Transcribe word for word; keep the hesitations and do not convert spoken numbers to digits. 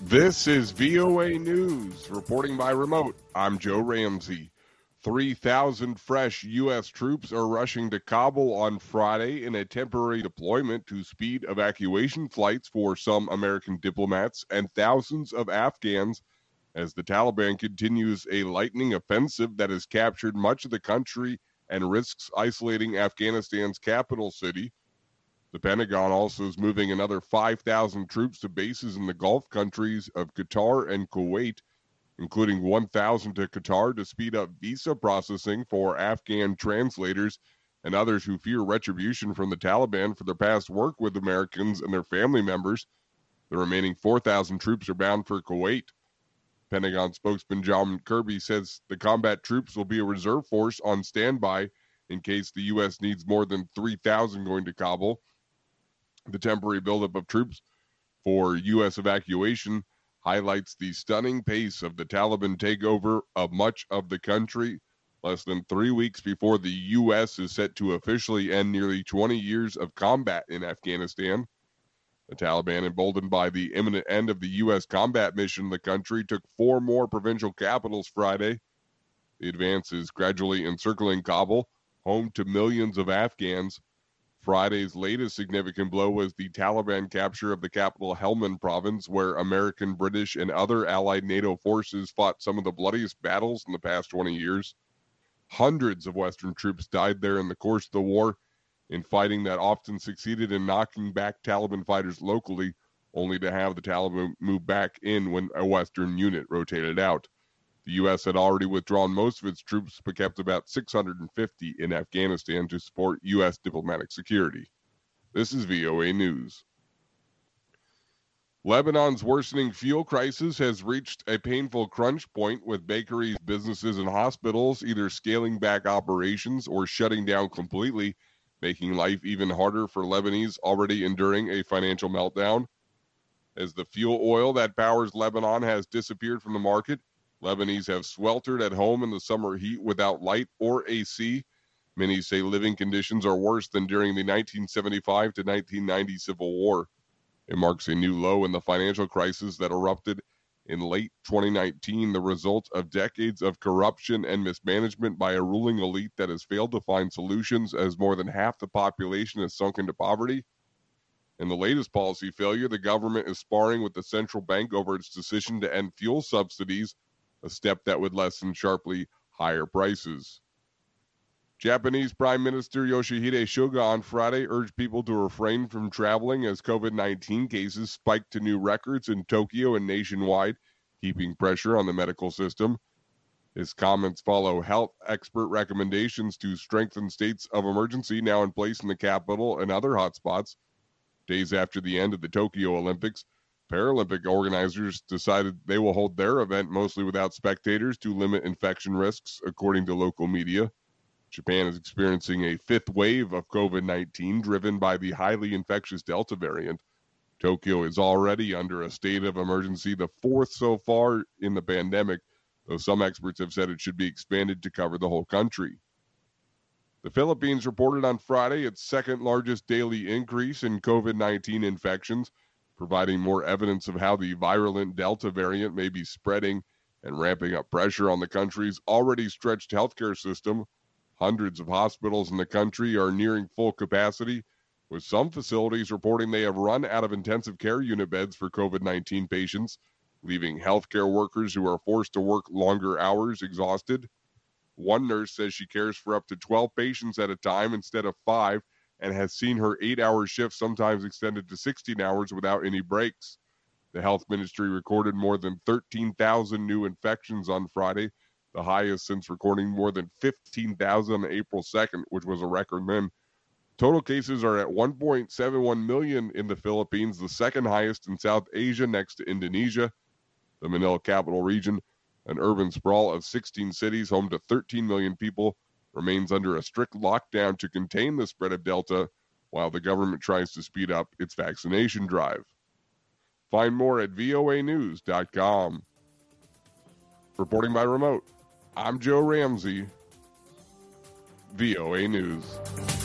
This is V O A News. Reporting by remote, I'm Joe Ramsey. three thousand fresh U S troops are rushing to Kabul on Friday in a temporary deployment to speed evacuation flights for some American diplomats and thousands of Afghans as the Taliban continues a lightning offensive that has captured much of the country and risks isolating Afghanistan's capital city. The Pentagon also is moving another five thousand troops to bases in the Gulf countries of Qatar and Kuwait, including one thousand to Qatar to speed up visa processing for Afghan translators and others who fear retribution from the Taliban for their past work with Americans and their family members. The remaining four thousand troops are bound for Kuwait. Pentagon spokesman John Kirby says the combat troops will be a reserve force on standby in case the U S needs more than three thousand going to Kabul. The temporary buildup of troops for U S evacuation highlights the stunning pace of the Taliban takeover of much of the country, less than three weeks before the U S is set to officially end nearly twenty years of combat in Afghanistan. The Taliban, emboldened by the imminent end of the U S combat mission in the country, took four more provincial capitals Friday. The advance is gradually encircling Kabul, home to millions of Afghans. Friday's latest significant blow was the Taliban capture of the capital Helmand province, where American, British, and other allied NATO forces fought some of the bloodiest battles in the past twenty years. Hundreds of Western troops died there in the course of the war, in fighting that often succeeded in knocking back Taliban fighters locally, only to have the Taliban move back in when a Western unit rotated out. The U S had already withdrawn most of its troops, but kept about six hundred fifty in Afghanistan to support U S diplomatic security. This is V O A News. Lebanon's worsening fuel crisis has reached a painful crunch point, with bakeries, businesses, and hospitals either scaling back operations or shutting down completely, making life even harder for Lebanese already enduring a financial meltdown. As the fuel oil that powers Lebanon has disappeared from the market, Lebanese have sweltered at home in the summer heat without light or A C. Many say living conditions are worse than during the nineteen seventy-five to nineteen ninety Civil War. It marks a new low in the financial crisis that erupted in late twenty nineteen, the result of decades of corruption and mismanagement by a ruling elite that has failed to find solutions, as more than half the population has sunk into poverty. In the latest policy failure, the government is sparring with the central bank over its decision to end fuel subsidies, a step that would lessen sharply higher prices. Japanese Prime Minister Yoshihide Suga on Friday urged people to refrain from traveling as COVID nineteen cases spiked to new records in Tokyo and nationwide, keeping pressure on the medical system. His comments follow health expert recommendations to strengthen states of emergency now in place in the capital and other hotspots. Days after the end of the Tokyo Olympics, Paralympic organizers decided they will hold their event mostly without spectators to limit infection risks, according to local media. Japan is experiencing a fifth wave of COVID nineteen driven by the highly infectious Delta variant. Tokyo is already under a state of emergency, the fourth so far in the pandemic, though some experts have said it should be expanded to cover the whole country. The Philippines reported on Friday its second largest daily increase in COVID nineteen infections, providing more evidence of how the virulent Delta variant may be spreading and ramping up pressure on the country's already stretched healthcare system. Hundreds of hospitals in the country are nearing full capacity, with some facilities reporting they have run out of intensive care unit beds for COVID nineteen patients, leaving healthcare workers who are forced to work longer hours exhausted. One nurse says she cares for up to twelve patients at a time instead of five, and has seen her eight-hour shift sometimes extended to sixteen hours without any breaks. The health ministry recorded more than thirteen thousand new infections on Friday, the highest since recording more than fifteen thousand on April second, which was a record then. Total cases are at one point seven one million in the Philippines, the second highest in South Asia next to Indonesia. The Manila Capital Region, an urban sprawl of sixteen cities home to thirteen million people, remains under a strict lockdown to contain the spread of Delta, while the government tries to speed up its vaccination drive. Find more at V O A news dot com. Reporting by remote, I'm Joe Ramsey, V O A News.